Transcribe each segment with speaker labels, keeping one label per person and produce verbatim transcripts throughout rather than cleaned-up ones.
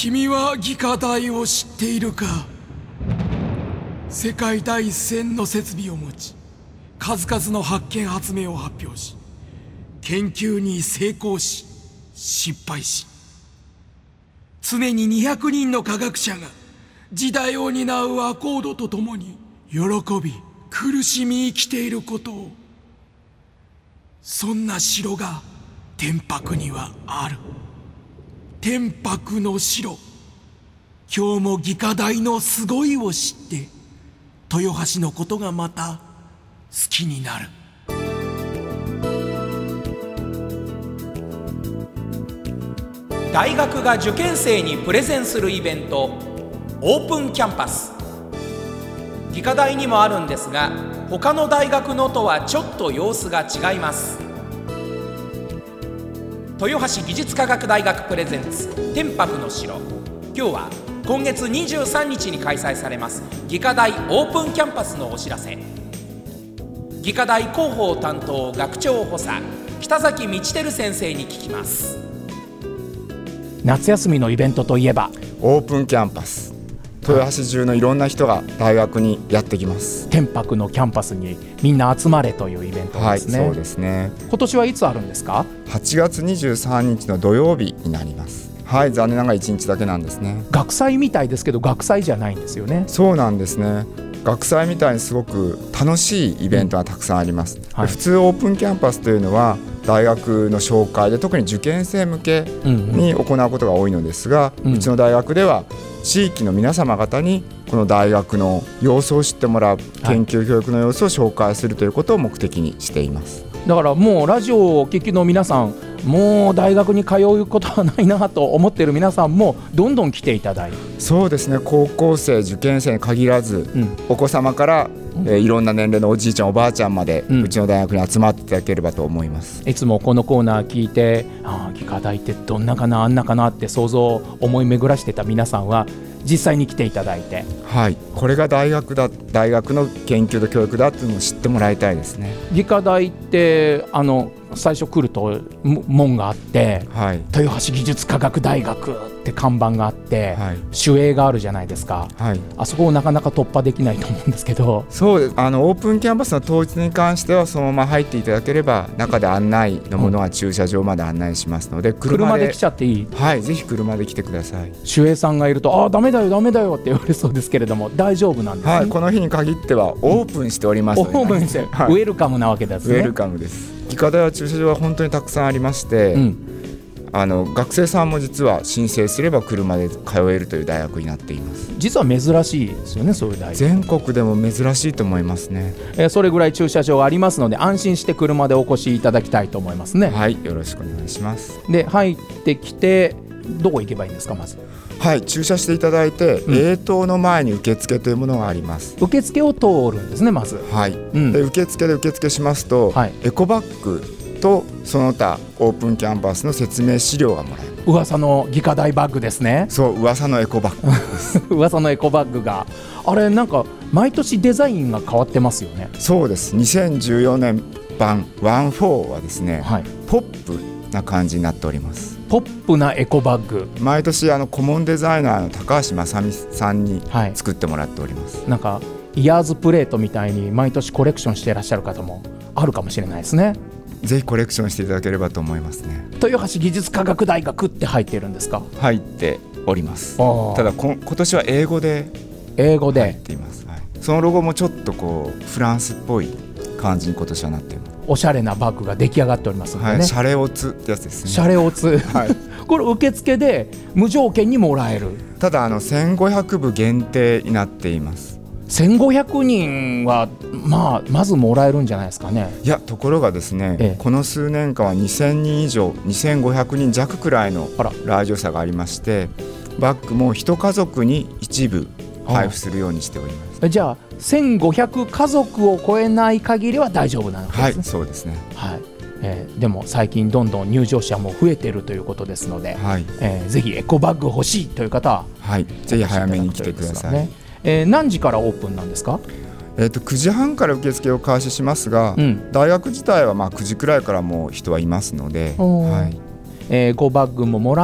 Speaker 1: 君は技科大を知っているか。世界第一線の設備を持ち、数々の発見発明を発表し、研究に成功し失敗し、常ににひゃくにんの科学者が時代を担うアコードとともに喜び苦しみ生きていることを。そんな城が天白にはある。天白の城。今日も技科大のすごいを知って豊橋のことがまた好きになる。
Speaker 2: 大学が受験生にプレゼンするイベント、オープンキャンパス。技科大にもあるんですが、他の大学のとはちょっと様子が違います。豊橋技術科学大学プレゼンツ天白の城。今日は今月にじゅうさんにちに開催されます技科大オープンキャンパスのお知らせ。技科大広報担当学長補佐北崎道輝先生に聞きます。
Speaker 3: 夏休みのイベントといえば
Speaker 4: オープンキャンパス。豊橋中のいろんな人が大学にやってきます。
Speaker 3: 天白のキャンパスにみんな集まれというイベントですね。
Speaker 4: はい、そうですね。
Speaker 3: 今年はいつあるんですか？
Speaker 4: はちがつにじゅうさんにちの土曜日になります。はい、残念ながらいちにちだけなんですね。
Speaker 3: 学祭みたいですけど学祭じゃないんですよね。
Speaker 4: そうなんですね。学祭みたいにすごく楽しいイベントがたくさんあります、うんはい、普通オープンキャンパスというのは大学の紹介で特に受験生向けに行うことが多いのですが、うんうん、うちの大学では地域の皆様方にこの大学の様子を知ってもらう、研究教育の様子を紹介するということを目的にしています。
Speaker 3: だからもうラジオをお聞きの皆さん、もう大学に通うことはないなと思っている皆さんもどんどん来ていただいて。
Speaker 4: そうですね。高校生受験生に限らず、うん、お子様から、うんえー、いろんな年齢のおじいちゃんおばあちゃんまで、うん、うちの大学に集まっていただければと思います。
Speaker 3: いつもこのコーナー聞いて、ああ技科大ってどんなかなあんなかなって想像思い巡らしてた皆さんは実際に来ていただいて、
Speaker 4: はい、これが大学だ、大学の研究と教育だっていうのを知ってもらいたいですね。
Speaker 3: 技科大ってあの最初来ると門があって、はい、豊橋技術科学大学って看板があって、はい、守衛があるじゃないですか、はい、あそこをなかなか突破できないと思うんですけど。
Speaker 4: そうです。あのオープンキャンパスの当日に関してはそのまま入っていただければ中で案内のものは駐車場まで案内しますので、うん、車,
Speaker 3: 車で来ちゃっていい？
Speaker 4: はい、ぜひ車で来てください。
Speaker 3: 守衛さんがいるとあダメだよダメだよって言われそうですけれども大丈夫なんですね。
Speaker 4: はい、この日に限ってはオープンしておりますので、
Speaker 3: オープンして、はい、ウェルカムなわけですね。
Speaker 4: ウェルカムです。技科大は駐車場は本当にたくさんありまして、うん、あの学生さんも実は申請すれば車で通えるという大学になっています。
Speaker 3: 実は珍しいですよね、そういう大学。
Speaker 4: 全国でも珍しいと思いますね、
Speaker 3: えー、それぐらい駐車場がありますので安心して車でお越しいただきたいと思いますね。
Speaker 4: はい、よろしくお願いします。
Speaker 3: で入ってきてどこ行けばいいんですか？まず
Speaker 4: はい、駐車していただいて、うん、A 棟の前に受付というものがあります。
Speaker 3: 受付を通るんですね、まず。
Speaker 4: はい、うん、で受付で受付しますと、はい、エコバッグとその他オープンキャンパスの説明資料がもらえます。
Speaker 3: 噂の技科大バッグですね。
Speaker 4: そう、噂のエコバッグです
Speaker 3: 噂のエコバッグがあれなんか毎年デザインが変わってますよね。
Speaker 4: そうです。にせんじゅうよねん版じゅうよんはですね、はい、ポップな感じになっております。
Speaker 3: ポップなエコバッグ、
Speaker 4: 毎年あの顧問デザイナーの高橋正美さんに作ってもらっております、
Speaker 3: はい、なんかイヤーズプレートみたいに毎年コレクションしていらっしゃる方もあるかもしれないですね。
Speaker 4: ぜひコレクションしていただければと思いますね。
Speaker 3: 豊橋技術科学大学って入っているんですか？
Speaker 4: 入っております。ただこ今年は英語で
Speaker 3: 英語で
Speaker 4: 入っています、はい、そのロゴもちょっとこうフランスっぽい感じに今年はなっています。
Speaker 3: おしゃれなバッグが出来上がっておりますのでね、
Speaker 4: はい、シャレオツってやつですね。
Speaker 3: シャレオツ、はい、これ受付で無条件にもらえる。
Speaker 4: ただあのせんごひゃくぶ限定になっています。
Speaker 3: せんごひゃくにんは、まあ、まずもらえるんじゃないですかね。
Speaker 4: いや、ところがですね、ええ、この数年間はにせんにん以上にせんごひゃくにん弱くらいの来場者がありまして、バッグも一家族に一部配布するようにしております。
Speaker 3: じゃあせんごひゃくかぞくを超えない限りは大丈夫なのですね。
Speaker 4: はい、そうですね、
Speaker 3: はい。えー、でも最近どんどん入場者も増えているということですので、はい、えー、ぜひエコバッグ欲しいという方は、
Speaker 4: はい、ぜひ早めに来てください、ね。
Speaker 3: えー、何時からオープンなんですか？
Speaker 4: えー、とくじはんから受付を開始しますが、うん、大学自体はまあくじくらいからもう人はいますので、はい、
Speaker 3: えー、エコバッグももらっ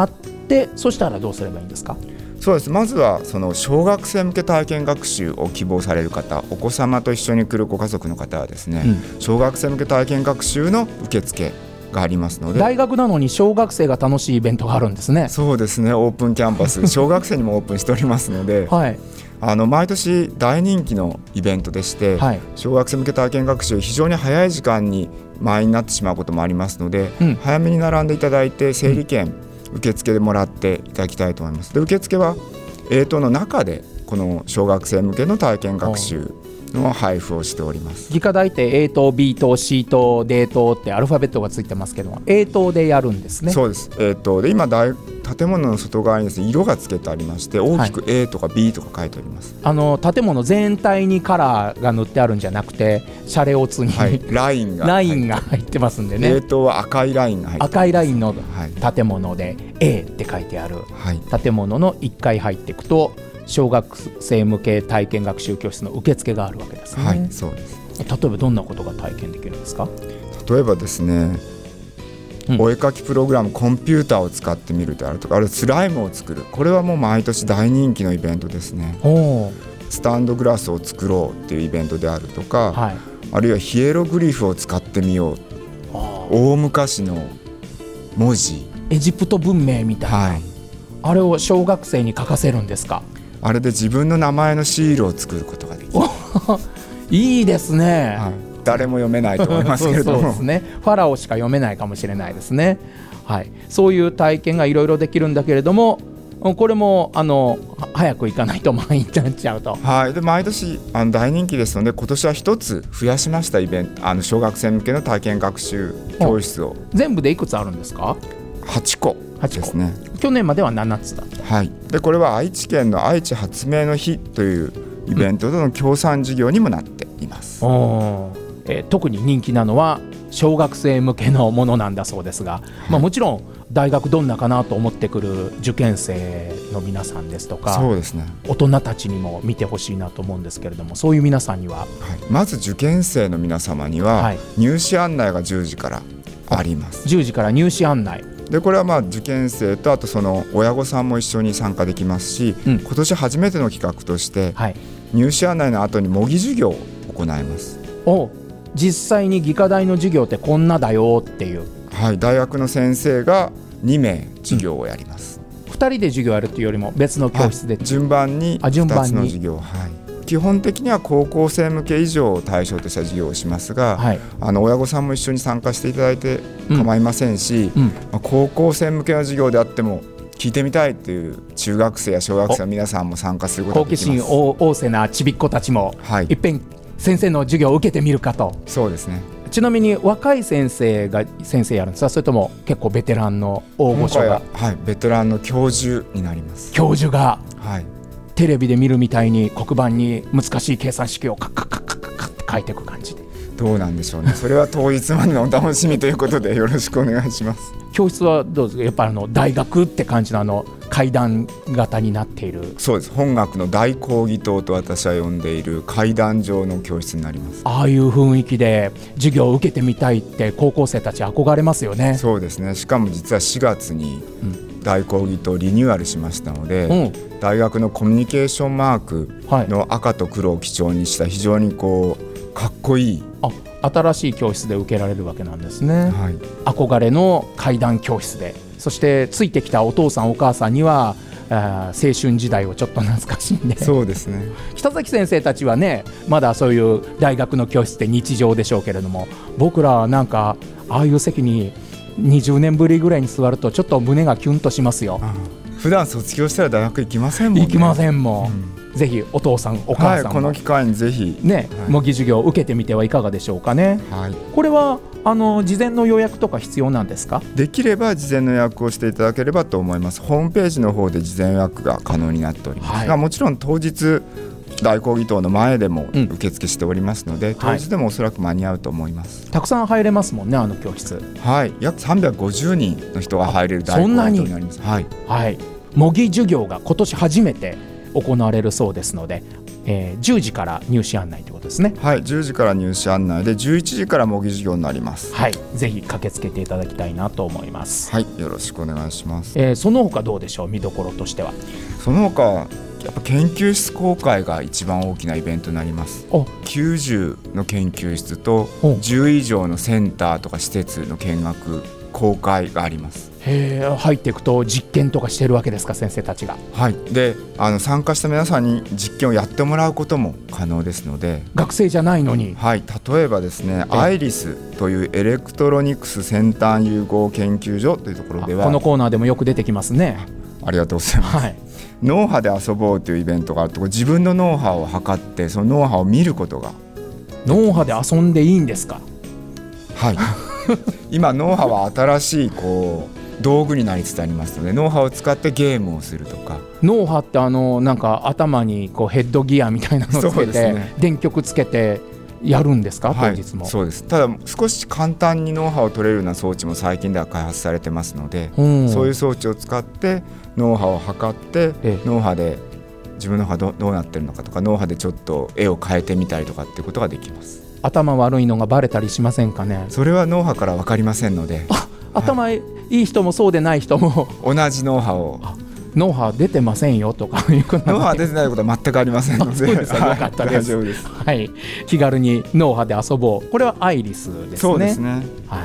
Speaker 3: でそしたらどうすればいいんですか？
Speaker 4: そうです。まずはその小学生向け体験学習を希望される方、お子様と一緒に来るご家族の方はですね、うん、小学生向け体験学習の受付がありますので。
Speaker 3: 大学なのに小学生が楽しいイベントがあるんですね。
Speaker 4: そうですね、オープンキャンパス小学生にもオープンしておりますので、はい、あの毎年大人気のイベントでして、はい、小学生向け体験学習非常に早い時間に満員になってしまうこともありますので、うん、早めに並んでいただいて整理券、うん受付でもらっていただきたいと思います。で受付は エー棟の中でこの小学生向けの体験学習の配布をしております。
Speaker 3: 技科大って A 棟 B 棟 C 棟 D 棟ってアルファベットがついてますけど A 棟でやるんですね。
Speaker 4: そうです。 A 棟で今大建物の外側にですね色がつけてありまして大きく A とか ビー とか書いてあります、
Speaker 3: はい、あの建物全体にカラーが塗ってあるんじゃなくてシャレオツに、はい、
Speaker 4: ラインが
Speaker 3: ラインが入ってますんでね。
Speaker 4: A 棟は赤いラインが入ってます。
Speaker 3: 赤いラインの建物で A って書いてある建物のいっかい入っていくと小学生向け体験学習教室の受付があるわけですね。
Speaker 4: はい、そうです。
Speaker 3: 例えばどんなことが体験できるんですか？
Speaker 4: 例えばですね、うん、お絵描きプログラムコンピューターを使ってみるであるとか、あるいはスライムを作る、これはもう毎年大人気のイベントですね。スタンドグラスを作ろうっていうイベントであるとか、はい、あるいはヒエログリフを使ってみよう、大昔の文字
Speaker 3: エジプト文明みたいな、はい、あれを小学生に書かせるんですか？
Speaker 4: あれで自分の名前のシールを作ることができる
Speaker 3: いいですね、はい、
Speaker 4: 誰も読めないと思いますけれども
Speaker 3: そうですね、ファラオしか読めないかもしれないですね、はい、そういう体験がいろいろできるんだけれどもこれもあの早く行かないと満員になっちゃうと、
Speaker 4: はい、で毎年あの大人気ですので今年は一つ増やしましたイベント、あの小学生向けの体験学習教室を。
Speaker 3: 全部でいくつあるんですか？
Speaker 4: はちこですね。
Speaker 3: 去年まではななつだった、
Speaker 4: はい、でこれは愛知県の愛知発明の日というイベントとの協賛事業にもなっています、
Speaker 3: うんえー、特に人気なのは小学生向けのものなんだそうですが、はいまあ、もちろん大学どんなかなと思ってくる受験生の皆さんですとか、
Speaker 4: そうですね、
Speaker 3: 大人たちにも見てほしいなと思うんですけれども、そういう皆さんには、はい、
Speaker 4: まず受験生の皆様には入試案内がじゅうじからあります。
Speaker 3: じゅうじから入試案内
Speaker 4: でこれはまあ受験生とあとその親御さんも一緒に参加できますし、うん、今年初めての企画として、はい、入試案内の後に模擬授業を行います。
Speaker 3: お実際に技科大の授業ってこんなだよっていう、
Speaker 4: はい、大学の先生がにめい授業をやります、
Speaker 3: うん、ふたりで授業やるっていうよりも別の教室で、
Speaker 4: はい、順番にふたつの授業、はい、基本的には高校生向け以上を対象とした授業をしますが、はい、あの親御さんも一緒に参加していただいて構いませんし、うんうんまあ、高校生向けの授業であっても聞いてみたいという中学生や小学生の皆さんも参加することができます。
Speaker 3: 好奇心旺盛なちびっ子たちも、はい、いっぺん先生の授業を受けてみるかと。
Speaker 4: そうですね。
Speaker 3: ちなみに若い先生が先生やるんですか、それとも結構ベテランの大御所が？
Speaker 4: はい、ベテランの教授になります。
Speaker 3: 教授が、
Speaker 4: はい、
Speaker 3: テレビで見るみたいに黒板に難しい計算式をカッカッカッカッカッって書いていく感じで。
Speaker 4: どうなんでしょうね。それは当日までのお楽しみということでよろしくお願いします。
Speaker 3: 教室はどうですか？やっぱりあの大学って感じのあの階段型になっている。
Speaker 4: そうです。本学の大講義棟と私は呼んでいる階段状の教室になります。
Speaker 3: ああいう雰囲気で授業を受けてみたいって高校生たち憧れますよね。
Speaker 4: そうですね。しかも実はしがつに大講義棟リニューアルしましたので、うん、大学のコミュニケーションマークの赤と黒を基調にした非常にこうかっこいい、
Speaker 3: あ、新しい教室で受けられるわけなんですね、はい、憧れの階段教室で、そしてついてきたお父さんお母さんには青春時代をちょっと懐かしんで。
Speaker 4: そうですね。
Speaker 3: 北崎先生たちはねまだそういう大学の教室って日常でしょうけれども、僕らはなんかああいう席ににじゅうねんぶりぐらいに座るとちょっと胸がキュンとしますよ。
Speaker 4: ああ、普段卒業したら大学行きませんもんね。
Speaker 3: 行きませんもん、うん、ぜひお父さんお母さんも、
Speaker 4: はい、この機会にぜひ、
Speaker 3: ね、はい、模擬授業を受けてみてはいかがでしょうかね、はい、これはあの事前の予約とか必要なんですか？
Speaker 4: できれば事前の予約をしていただければと思います。ホームページの方で事前予約が可能になっておりますが、はい、もちろん当日大講義棟の前でも受付しておりますので、うん、当日でもおそらく間に合うと思います、
Speaker 3: はい、たくさん入れますもんね、あの教室。
Speaker 4: はい、約さんびゃくごじゅうにんの人が入れる大講義棟になります。
Speaker 3: はいはい、模擬授業が今年初めて行われるそうですので、 えー、じゅうじから入試案内ということですね。
Speaker 4: はい、じゅうじから入試案内でじゅういちじから模擬授業になります。
Speaker 3: はい、ぜひ駆けつけていただきたいなと思います。
Speaker 4: はい、よろしくお願いします。
Speaker 3: えー、その他どうでしょう、見どころとしては。
Speaker 4: その他やっぱ研究室公開が一番大きなイベントになります。きゅうじゅうの研究室とじゅう以上のセンターとか施設の見学公開があります。
Speaker 3: へー、入っていくと実験とかしてるわけですか、先生たちが。
Speaker 4: はい、であの参加した皆さんに実験をやってもらうことも可能ですので。
Speaker 3: 学生じゃないのに。
Speaker 4: はい、例えばですね、アイリスというエレクトロニクス先端融合研究所というところでは、
Speaker 3: このコーナーでもよく出てきますね。
Speaker 4: ありがとうございます、はい、脳波で遊ぼうというイベントがあると、自分の脳波を測ってその脳波を見ることが。
Speaker 3: 脳波で遊んでいいんですか？
Speaker 4: はい今脳波は新しいこう道具になりつつありますので、脳波を使ってゲームをするとか。
Speaker 3: 脳波ってあのなんか頭にこうヘッドギアみたいなのをつけて、ね、電極つけてやるんですか、当日も。
Speaker 4: はい、そうです。ただ少し簡単に脳波を取れるような装置も最近では開発されてますので、うん、そういう装置を使って脳波を測って、ええ、脳波で自分の脳波 ど, どうなってるのかとか、脳波でちょっと絵を変えてみたりとかっていうことができます。
Speaker 3: 頭悪いのがバレたりしませんかね？
Speaker 4: それは脳波から分かりませんので。
Speaker 3: 頭、はい、いい人もそうでない人も
Speaker 4: 同じ脳波を。
Speaker 3: 脳波出てませんよとかいうこと。
Speaker 4: 脳波出てないことは全くありませんので。
Speaker 3: そうですか、よかったです。
Speaker 4: 大丈夫です。
Speaker 3: はい、気軽に脳波で遊ぼう。これはアイリスですね。
Speaker 4: そうですね。
Speaker 3: はい。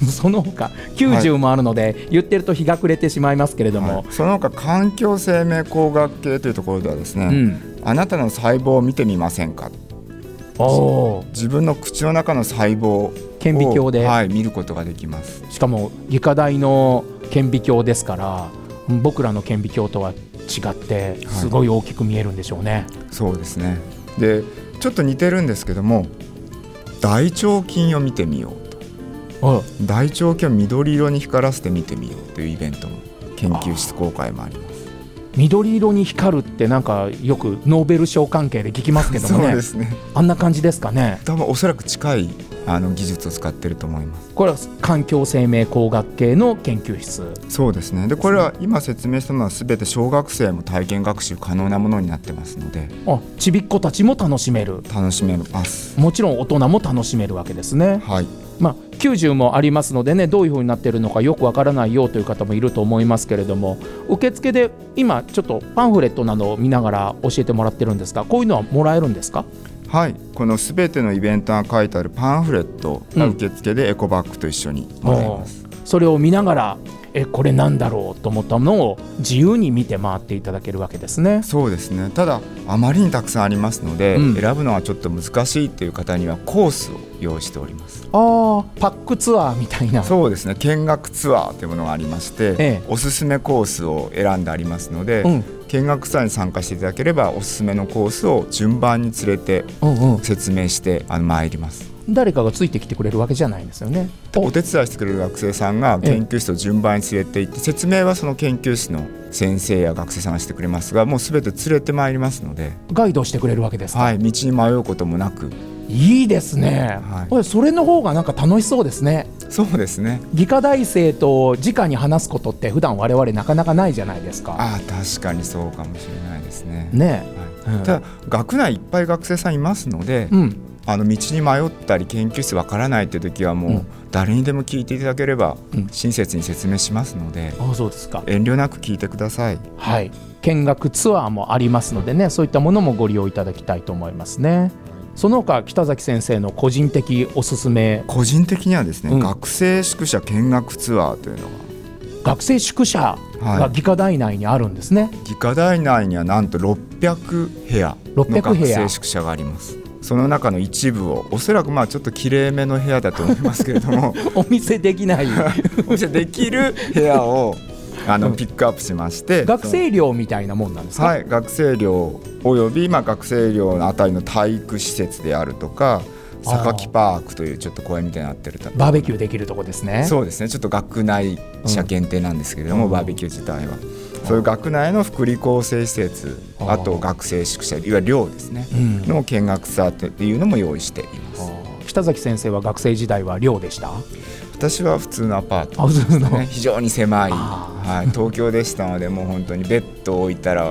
Speaker 3: その他きゅうじゅうもあるので、はい、言ってると日が暮れてしまいますけれども、はい、
Speaker 4: その他環境生命工学系というところではですね、うん、あなたの細胞を見てみませんか。お自分の口の中の細胞を
Speaker 3: 顕微鏡で、
Speaker 4: はい、見ることができます。
Speaker 3: しかも理科大の顕微鏡ですから、僕らの顕微鏡とは違ってすごい大きく見えるんでしょうね。はい、
Speaker 4: そうですね。でちょっと似てるんですけども、大腸菌を見てみようと。大腸菌を緑色に光らせて見てみようというイベントも研究室公開もあります。
Speaker 3: 緑色に光るってなんかよくノーベル賞関係で聞きますけどもね。
Speaker 4: そうですね。
Speaker 3: あんな感じですかね。
Speaker 4: 多分おそらく近いあの技術を使っていると思います。
Speaker 3: これは環境生命工学系の研究室。
Speaker 4: そうですね。でこれは今説明したのは全て小学生も体験学習可能なものになってますので、
Speaker 3: あ、ちびっ子たちも楽しめる。
Speaker 4: 楽しめます。
Speaker 3: もちろん大人も楽しめるわけですね。
Speaker 4: はい。
Speaker 3: まあ、きゅうじゅうもありますのでね、どういう風になっているのかよくわからないよという方もいると思いますけれども、受付で今ちょっとパンフレットなどを見ながら教えてもらってるんですが、こういうのはもらえるんですか？
Speaker 4: はい、このすべてのイベントが書いてあるパンフレットが受付でエコバッグと一緒にもらえます。
Speaker 3: うん、それを見ながら、えこれなんだろうと思ったものを自由に見て回っていただけるわけですね。
Speaker 4: そうですね。ただあまりにたくさんありますので、うん、選ぶのはちょっと難しいという方にはコースを用意しております。
Speaker 3: あー、パックツアーみたいな。
Speaker 4: そうですね。見学ツアーというものがありまして、ええ、おすすめコースを選んでありますので、うん、見学ツアーに参加していただければおすすめのコースを順番に連れて説明してあの参ります。
Speaker 3: 誰かがついてきてくれるわけじゃないんですよね。
Speaker 4: お手伝いしてくれる学生さんが研究室を順番に連れて行って、説明はその研究室の先生や学生さんがしてくれますが、もうすべて連れてまいりますので。
Speaker 3: ガイドしてくれるわけですか？
Speaker 4: はい、道に迷うこともなく。
Speaker 3: いいですね。はい、それの方がなんか楽しそうですね。
Speaker 4: そうですね。
Speaker 3: 理科大生と直に話すことって普段我々なかなかないじゃないですか。
Speaker 4: ああ、確かにそうかもしれないですね。
Speaker 3: ね、
Speaker 4: はい、うん、ただ学内いっぱい学生さんいますので、うん、あの道に迷ったり研究室わからないという時はもう誰にでも聞いていただければ親切に説明しますので、
Speaker 3: うん、あ、そうですか。
Speaker 4: 遠慮なく聞いてください。
Speaker 3: はい、見学ツアーもありますのでね、そういったものもご利用いただきたいと思いますね。その他北崎先生の個人的おすすめ。
Speaker 4: 個人的にはですね、うん、学生宿舎見学ツアーというのが。
Speaker 3: 学生宿舎が技科大内にあるんですね。はい、
Speaker 4: 技科大内にはなんとろっぴゃくへやの学生宿舎があります。その中の一部をおそらくまあちょっときれいめの部屋だと思いますけれども
Speaker 3: お見せできない
Speaker 4: お見せできる部屋をあのピックアップしまして、
Speaker 3: 学生寮みたいなもんなんですか？
Speaker 4: はい、学生寮およびまあ学生寮のあたりの体育施設であるとか、榊パークというちょっと公園みたいになってると
Speaker 3: バーベキューできるとこですね。
Speaker 4: そうですね。ちょっと学内者限定なんですけれども、うん、バーベキュー自体はそういう学内の福利厚生施設、あと学生宿舎、いわゆる寮ですね、うん、の見学ツアーっていうのも用意しています。
Speaker 3: 北崎先生は学生時代は寮でした？
Speaker 4: 私は普通のアパートでしたね。非常に狭い、はい、東京でしたのでもう本当にベッドを置いたら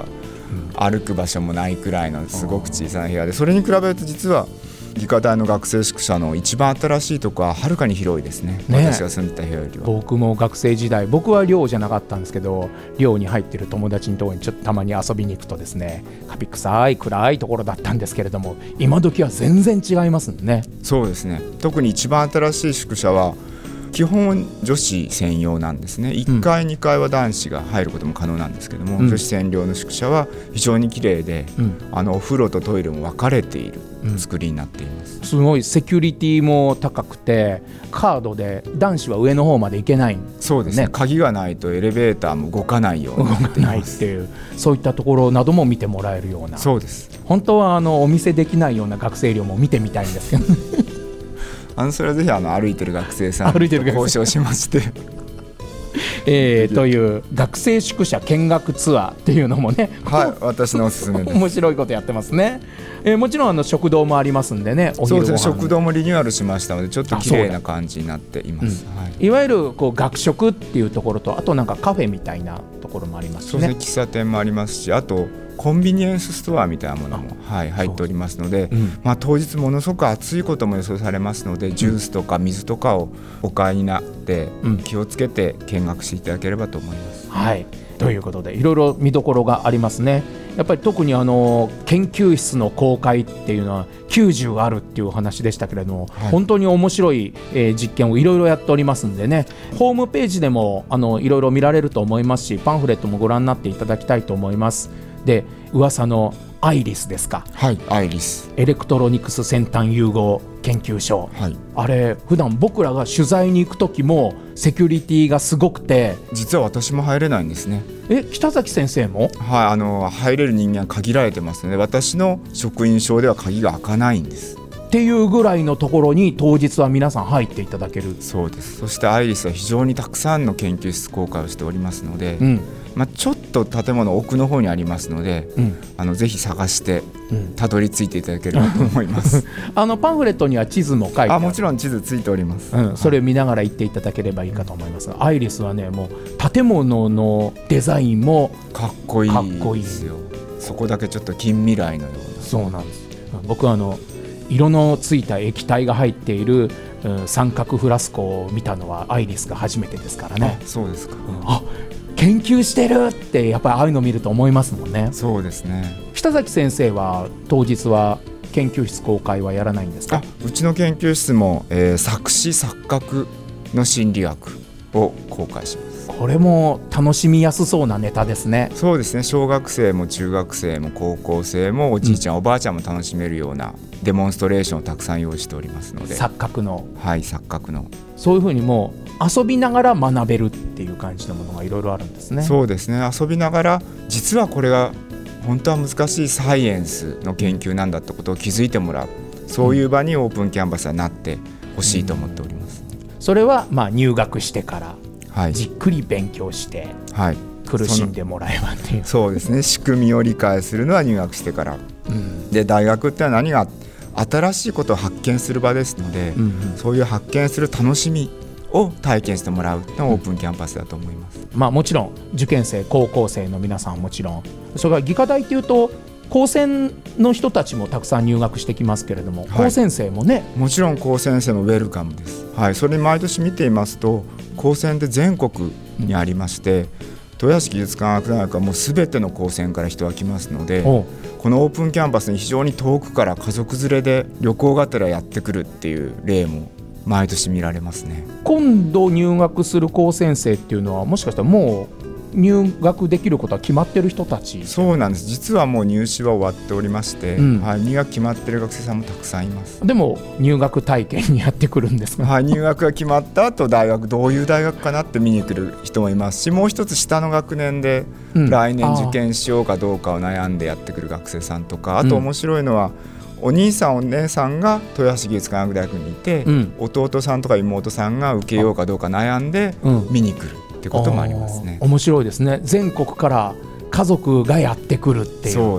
Speaker 4: 歩く場所もないくらいのすごく小さな部屋で、それに比べると実は技科大の学生宿舎の一番新しいところははるかに広いです ね, ね私が住んでた部屋よりは。
Speaker 3: 僕も学生時代、僕は寮じゃなかったんですけど、寮に入ってる友達のところにちょっとたまに遊びに行くとですね、カビ臭い暗いところだったんですけれども、今時は全然違いますね。
Speaker 4: そうですね、特に一番新しい宿舎は基本女子専用なんですね。いっかい、うん、にかいは男子が入ることも可能なんですけども、うん、女子専用の宿舎は非常に綺麗で、うん、あのお風呂とトイレも分かれている作りになっています、
Speaker 3: うん、すごいセキュリティも高くて、カードで男子は上の方まで行けないんですね。
Speaker 4: そうですね、鍵がないとエレベーターも動かないようになっています。
Speaker 3: 動かないっていう、そういったところなども見てもらえるような。
Speaker 4: そうです。
Speaker 3: 本当はあのお見せできないような学生寮も見てみたいんですけど
Speaker 4: あのそれはぜひあの歩いてる学生さんと交渉しまして
Speaker 3: えー、という学生宿舎見学ツアーっていうのもね、
Speaker 4: はい、私のおすすめです。
Speaker 3: 面白いことやってますね、えー、もちろんあの食堂もありますんでね。お昼ご飯。
Speaker 4: そうですね、食堂もリニューアルしましたのでちょっと綺麗な感じになっています、
Speaker 3: うん、はい、いわゆるこう学食っていうところと、あとなんかカフェみたいなところもありますね。
Speaker 4: そうですね、喫茶店もありますし、あとコンビニエンスストアみたいなものも、はい、入っておりますので、うん、まあ、当日ものすごく暑いことも予想されますので、ジュースとか水とかをお買いになって気をつけて見学していただければと思います、
Speaker 3: うん、はい、ということでいろいろ見どころがありますね。やっぱり特にあの研究室の公開っていうのはきゅうじゅうあるっていう話でしたけれども、はい、本当に面白い、えー、実験をいろいろやっておりますんでね、ホームページでもあのいろいろ見られると思いますし、パンフレットもご覧になっていただきたいと思います。で、噂のアイリスですか。
Speaker 4: はい、アイリス
Speaker 3: エレクトロニクス先端融合研究所、はい、あれ普段僕らが取材に行く時もセキュリティがすごくて、
Speaker 4: 実は私も入れないんですね。
Speaker 3: え、北崎先生も？
Speaker 4: はい、あの入れる人間は限られてますので、私の職員証では鍵が開かないんです
Speaker 3: っていうぐらいのところに当日は皆さん入っていただける。
Speaker 4: そうです。そしてアイリスは非常にたくさんの研究室公開をしておりますので、うん、まあ、ちょっと建物奥の方にありますので、うん、あのぜひ探してたどり着いていただければと思います、うん、
Speaker 3: あのパンフレットには地図も書いてある。
Speaker 4: あ、もちろん地図ついております、
Speaker 3: うん、それを見ながら行っていただければいいかと思いますが、アイリスはね、もう建物のデザインも
Speaker 4: かっこいいですよ。そこだけちょっと近未来のような。
Speaker 3: そうなんです。僕はあの色のついた液体が入っている、うん、三角フラスコを見たのはアイリスが初めてですからね。
Speaker 4: あ、そうですか、うん、
Speaker 3: あ、研究してるってやっぱりああいうの見ると思いますもんね。
Speaker 4: そうですね。
Speaker 3: 北崎先生は当日は研究室公開はやらないんですか？
Speaker 4: あ、うちの研究室も、えー、作詞錯覚の心理学を公開します。
Speaker 3: これも楽しみやすそうなネタですね。
Speaker 4: そうですね、小学生も中学生も高校生もおじいちゃん、うん、おばあちゃんも楽しめるようなデモンストレーションをたくさん用意しておりますので。
Speaker 3: 錯覚の。
Speaker 4: はい、錯覚の。
Speaker 3: そういうふうにもう遊びながら学べるっていう感じのものがいろいろあるんですね。
Speaker 4: そうですね、遊びながら、実はこれが本当は難しいサイエンスの研究なんだってことを気づいてもらう、そういう場にオープンキャンパスはなってほしいと思っております、
Speaker 3: うん、それはまあ入学してから
Speaker 4: はい、
Speaker 3: じっくり勉強して、はい、苦しんでもらえばっていう。
Speaker 4: そうですね、仕組みを理解するのは入学してから、うん、で大学ってのは何が新しいことを発見する場ですので、うんうん、そういう発見する楽しみを体験してもらうのがオープンキャンパスだと思います、
Speaker 3: うん、まあ、もちろん受験生高校生の皆さんはもちろん、それから技科大っていうと高専の人たちもたくさん入学してきますけれども、はい、高専生もね。
Speaker 4: もちろん高専生もウェルカムです、はい、それに毎年見ていますと高専って全国にありまして、うん、豊橋技術科学大学はもうすべての高専から人が来ますので、このオープンキャンパスに非常に遠くから家族連れで旅行がてらやってくるっていう例も毎年見られますね。
Speaker 3: 今度入学する高専生っていうのはもしかしたらもう入学できることは決まってる人たち？
Speaker 4: そうなんです。実はもう入試は終わっておりまして、うん、はい、入学決まってる学生さんもたくさんいます。
Speaker 3: でも入学体験にやってくるんですか？
Speaker 4: はい、入学が決まった後大学どういう大学かなって見に来る人もいますし、もう一つ下の学年で来年受験しようかどうかを悩んでやってくる学生さんとか、 あ, あと面白いのは、うん、お兄さんお姉さんが豊橋技術科学大学にいて、うん、弟さんとか妹さんが受けようかどうか悩んで見に来るってこともありますね。
Speaker 3: 面白いですね。全国から家族がやってくるっていう。
Speaker 4: そうです。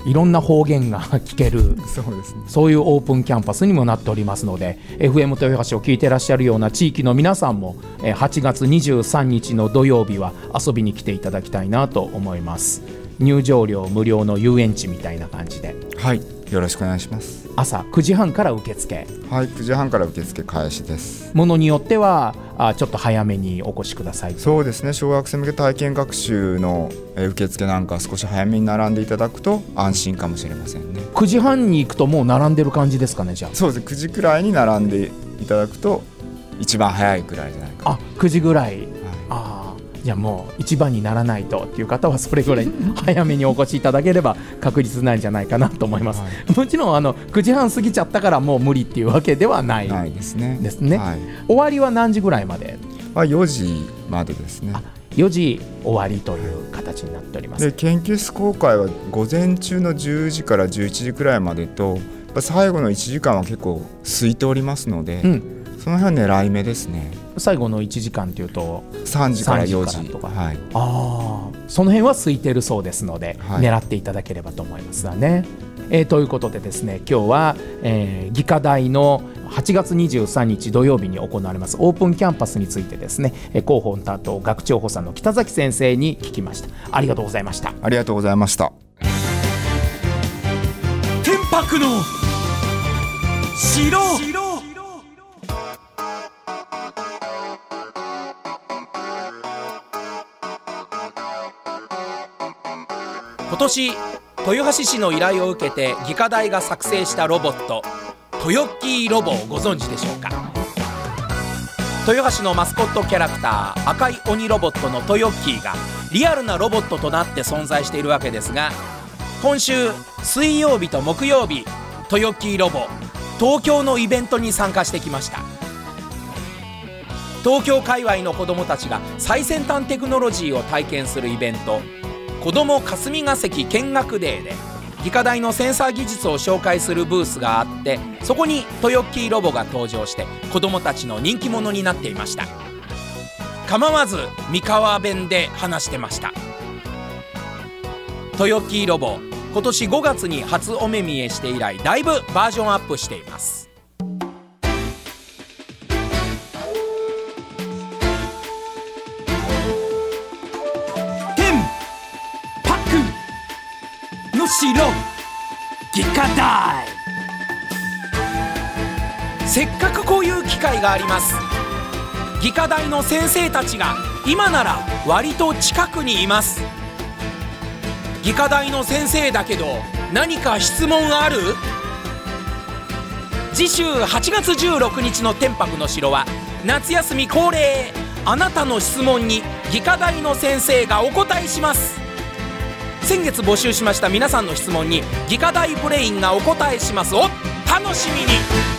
Speaker 3: いろんな方言が聞ける
Speaker 4: そうですね、
Speaker 3: そういうオープンキャンパスにもなっておりますので、 エフエム 豊橋を聞いてらっしゃるような地域の皆さんもはちがつにじゅうさんにちの土曜日は遊びに来ていただきたいなと思います。入場料無料の遊園地みたいな感じで、
Speaker 4: はい、よろしくお願いします。
Speaker 3: 朝くじはんから受付。
Speaker 4: はい、くじはんから受付開始です。
Speaker 3: ものによってはあちょっと早めにお越しください。
Speaker 4: そうですね、小学生向け体験学習の受付なんか少し早めに並んでいただくと安心かもしれませんね。
Speaker 3: くじはんに行くともう並んでる感じですかね。じゃあ
Speaker 4: そうですね、くじくらいに並んでいただくと一番早いくらいじゃないかな。
Speaker 3: あ、くじぐらい、はい、あじゃあもう一番にならないとっていう方はそれぐらい早めにお越しいただければ確実なんじゃないかなと思います、はい、もちろんあのくじはん過ぎちゃったからもう無理っていうわけではない
Speaker 4: ないですね
Speaker 3: ですね、
Speaker 4: はい、
Speaker 3: 終わりは何時ぐらいまで？
Speaker 4: よじまでですね。
Speaker 3: よじ終わりという形になっております。
Speaker 4: で研究室公開は午前中のじゅうじからじゅういちじくらいまでと、最後のいちじかんは結構空いておりますので、うん、その辺は狙い目ですね。
Speaker 3: 最後のいちじかんというと
Speaker 4: さんじからよじ
Speaker 3: とか、
Speaker 4: はい、
Speaker 3: あその辺は空いてるそうですので、はい、狙っていただければと思いますがね、えー、ということでですね、今日は、えー、技科大のはちがつにじゅうさんにち土曜日に行われますオープンキャンパスについてですね、広報担当学長補佐の北崎先生に聞きました。ありがとうございました。
Speaker 4: ありがとうございました。
Speaker 1: 天白の城。
Speaker 2: 今年豊橋市の依頼を受けて技科大が作成したロボットトヨッキーロボをご存知でしょうか。豊橋のマスコットキャラクター赤い鬼ロボットのトヨッキーがリアルなロボットとなって存在しているわけですが、今週水曜日と木曜日、トヨッキーロボ東京のイベントに参加してきました。東京界隈の子どもたちが最先端テクノロジーを体験するイベント、子ども霞が関見学デーで技科大のセンサー技術を紹介するブースがあって、そこにトヨッキーロボが登場して子どもたちの人気者になっていました。構わず三河弁で話してました。トヨッキーロボ今年ごがつに初お目見えして以来だいぶバージョンアップしています。
Speaker 1: 城技科大。
Speaker 2: せっかくこういう機会があります。技科大の先生たちが今なら割と近くにいます。技科大の先生だけど何か質問ある？次週はちがつじゅうろくにちの天白の城は夏休み恒例、あなたの質問に技科大の先生がお答えします。先月募集しました皆さんの質問に技科大ブレインがお答えします。お楽しみに。